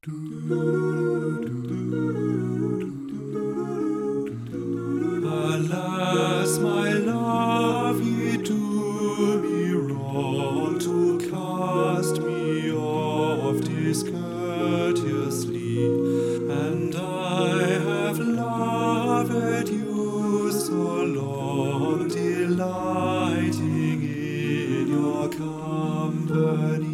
Alas, my love, ye do me wrong to cast me off discourteously, and I have loved you so long, delighting in your company.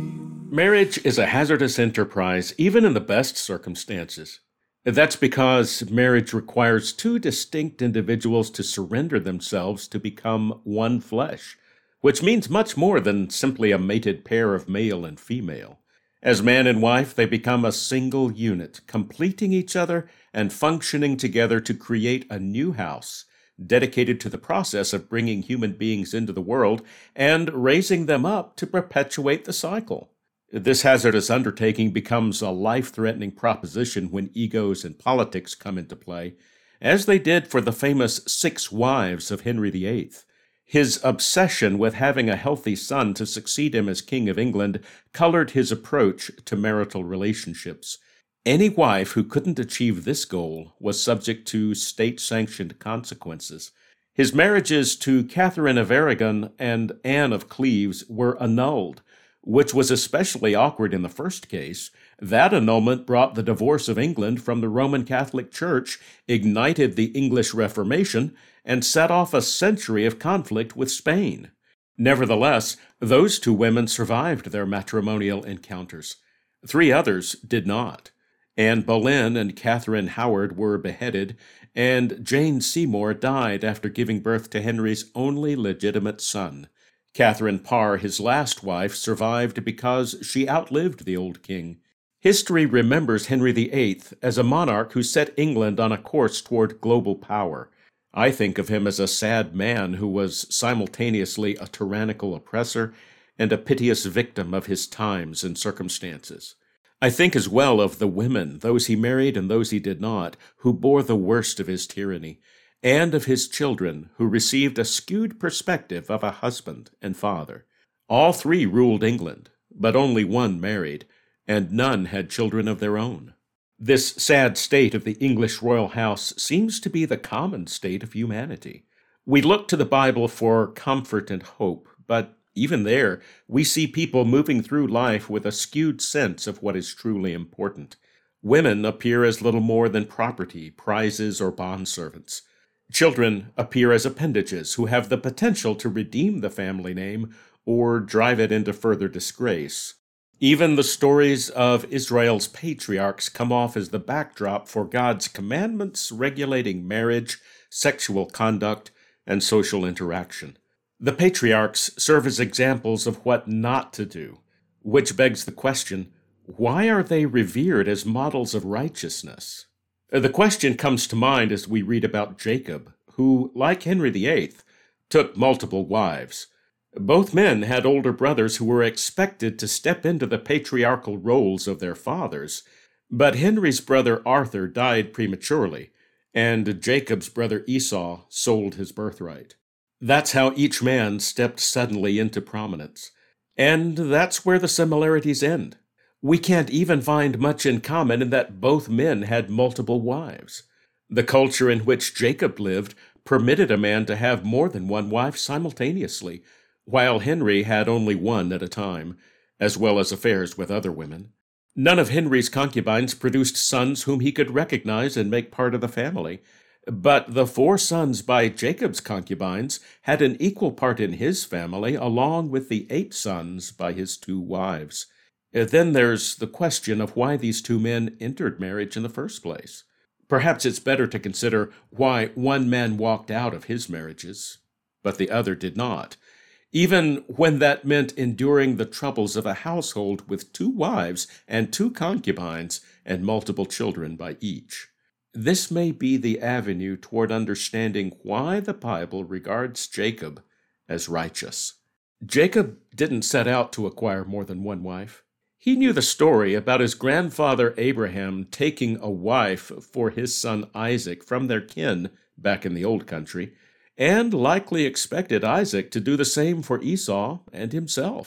Marriage is a hazardous enterprise, even in the best circumstances. That's because marriage requires two distinct individuals to surrender themselves to become one flesh, which means much more than simply a mated pair of male and female. As man and wife, they become a single unit, completing each other and functioning together to create a new house, dedicated to the process of bringing human beings into the world and raising them up to perpetuate the cycle. This hazardous undertaking becomes a life-threatening proposition when egos and politics come into play, as they did for the famous 6 wives of Henry VIII. His obsession with having a healthy son to succeed him as King of England colored his approach to marital relationships. Any wife who couldn't achieve this goal was subject to state-sanctioned consequences. His marriages to Catherine of Aragon and Anne of Cleves were annulled, which was especially awkward in the first case. That annulment brought the divorce of England from the Roman Catholic Church, ignited the English Reformation, and set off a century of conflict with Spain. Nevertheless, those 2 women survived their matrimonial encounters. 3 others did not. Anne Boleyn and Catherine Howard were beheaded, and Jane Seymour died after giving birth to Henry's only legitimate son. Catherine Parr, his last wife, survived because she outlived the old king. History remembers Henry VIII as a monarch who set England on a course toward global power. I think of him as a sad man who was simultaneously a tyrannical oppressor and a piteous victim of his times and circumstances. I think as well of the women, those he married and those he did not, who bore the worst of his tyranny, and of his children, who received a skewed perspective of a husband and father. All 3 ruled England, but only 1 married, and none had children of their own. This sad state of the English royal house seems to be the common state of humanity. We look to the Bible for comfort and hope, but even there, we see people moving through life with a skewed sense of what is truly important. Women appear as little more than property, prizes, or bondservants. Children appear as appendages who have the potential to redeem the family name or drive it into further disgrace. Even the stories of Israel's patriarchs come off as the backdrop for God's commandments regulating marriage, sexual conduct, and social interaction. The patriarchs serve as examples of what not to do, which begs the question, why are they revered as models of righteousness? The question comes to mind as we read about Jacob, who, like Henry VIII, took multiple wives. Both men had older brothers who were expected to step into the patriarchal roles of their fathers, but Henry's brother Arthur died prematurely, and Jacob's brother Esau sold his birthright. That's how each man stepped suddenly into prominence, and that's where the similarities end. We can't even find much in common in that both men had multiple wives. The culture in which Jacob lived permitted a man to have more than 1 wife simultaneously, while Henry had only 1 at a time, as well as affairs with other women. None of Henry's concubines produced sons whom he could recognize and make part of the family, but the 4 sons by Jacob's concubines had an equal part in his family, along with the 8 sons by his 2 wives. Then there's the question of why these 2 men entered marriage in the first place. Perhaps it's better to consider why 1 man walked out of his marriages, but the other did not, even when that meant enduring the troubles of a household with 2 wives and 2 concubines and multiple children by each. This may be the avenue toward understanding why the Bible regards Jacob as righteous. Jacob didn't set out to acquire more than 1 wife. He knew the story about his grandfather Abraham taking a wife for his son Isaac from their kin back in the old country, and likely expected Isaac to do the same for Esau and himself.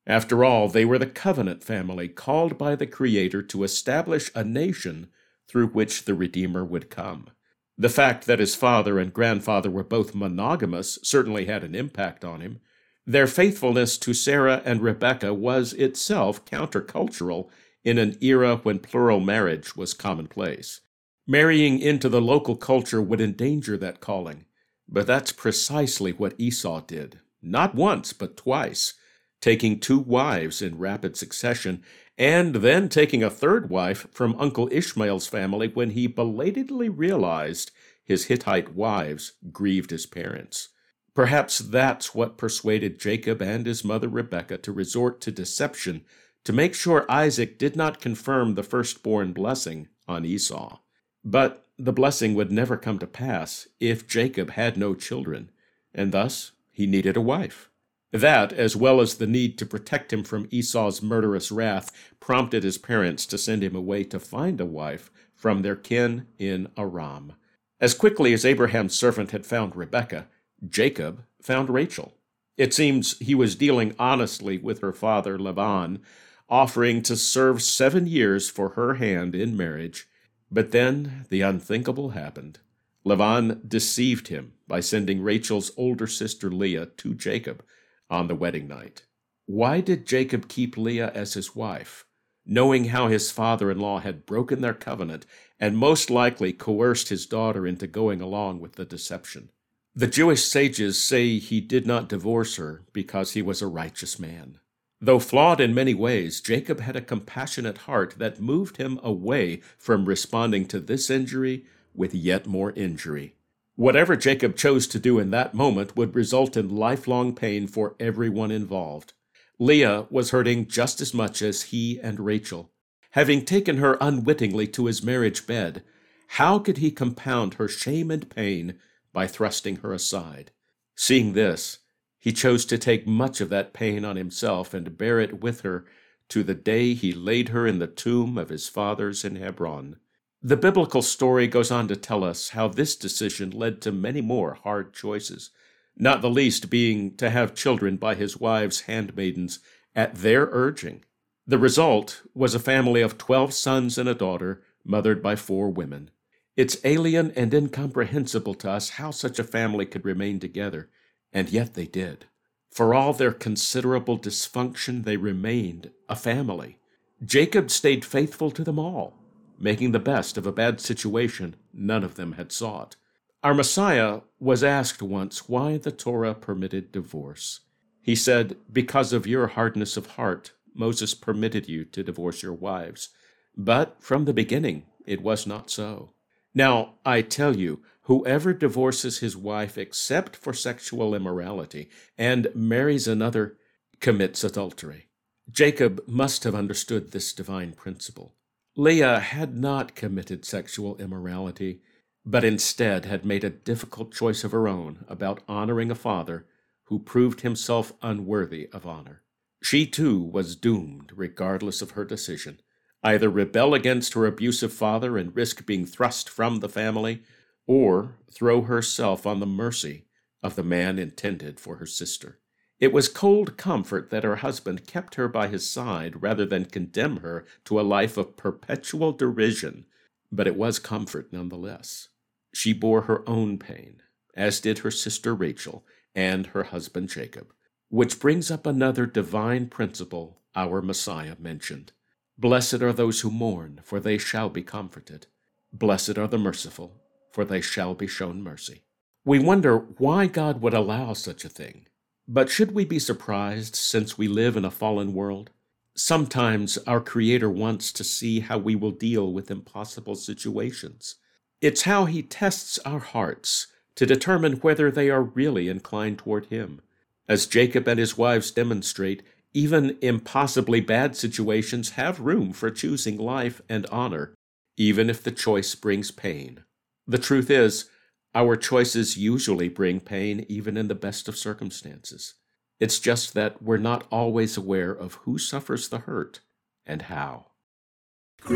After all, they were the covenant family called by the Creator to establish a nation through which the Redeemer would come. The fact that his father and grandfather were both monogamous certainly had an impact on him. Their faithfulness to Sarah and Rebekah was itself countercultural in an era when plural marriage was commonplace. Marrying into the local culture would endanger that calling, but that's precisely what Esau did, not once but twice, taking 2 wives in rapid succession, and then taking a 3rd wife from Uncle Ishmael's family when he belatedly realized his Hittite wives grieved his parents. Perhaps that's what persuaded Jacob and his mother Rebekah to resort to deception to make sure Isaac did not confirm the firstborn blessing on Esau. But the blessing would never come to pass if Jacob had no children, and thus he needed a wife. That, as well as the need to protect him from Esau's murderous wrath, prompted his parents to send him away to find a wife from their kin in Aram. As quickly as Abraham's servant had found Rebekah, Jacob found Rachel. It seems he was dealing honestly with her father Laban, offering to serve 7 years for her hand in marriage. But then the unthinkable happened. Laban deceived him by sending Rachel's older sister Leah to Jacob on the wedding night. Why did Jacob keep Leah as his wife, knowing how his father-in-law had broken their covenant and most likely coerced his daughter into going along with the deception? The Jewish sages say he did not divorce her because he was a righteous man. Though flawed in many ways, Jacob had a compassionate heart that moved him away from responding to this injury with yet more injury. Whatever Jacob chose to do in that moment would result in lifelong pain for everyone involved. Leah was hurting just as much as he and Rachel. Having taken her unwittingly to his marriage bed, how could he compound her shame and pain by thrusting her aside? Seeing this, he chose to take much of that pain on himself and bear it with her to the day he laid her in the tomb of his fathers in Hebron. The biblical story goes on to tell us how this decision led to many more hard choices, not the least being to have children by his wives' handmaidens at their urging. The result was a family of 12 sons and a daughter, mothered by 4 women. It's alien and incomprehensible to us how such a family could remain together, and yet they did. For all their considerable dysfunction, they remained a family. Jacob stayed faithful to them all, making the best of a bad situation none of them had sought. Our Messiah was asked once why the Torah permitted divorce. He said, "Because of your hardness of heart, Moses permitted you to divorce your wives. But from the beginning, it was not so. Now, I tell you, whoever divorces his wife except for sexual immorality and marries another commits adultery." Jacob must have understood this divine principle. Leah had not committed sexual immorality, but instead had made a difficult choice of her own about honoring a father who proved himself unworthy of honor. She too was doomed regardless of her decision. Either rebel against her abusive father and risk being thrust from the family, or throw herself on the mercy of the man intended for her sister. It was cold comfort that her husband kept her by his side rather than condemn her to a life of perpetual derision, but it was comfort nonetheless. She bore her own pain, as did her sister Rachel and her husband Jacob, which brings up another divine principle our Messiah mentioned. Blessed are those who mourn, for they shall be comforted. Blessed are the merciful, for they shall be shown mercy. We wonder why God would allow such a thing. But should we be surprised, since we live in a fallen world? Sometimes our Creator wants to see how we will deal with impossible situations. It's how He tests our hearts to determine whether they are really inclined toward Him. As Jacob and his wives demonstrate, even impossibly bad situations have room for choosing life and honor, even if the choice brings pain. The truth is, our choices usually bring pain even in the best of circumstances. It's just that we're not always aware of who suffers the hurt and how.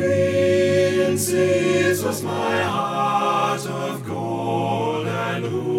Green seas was my heart of gold, and who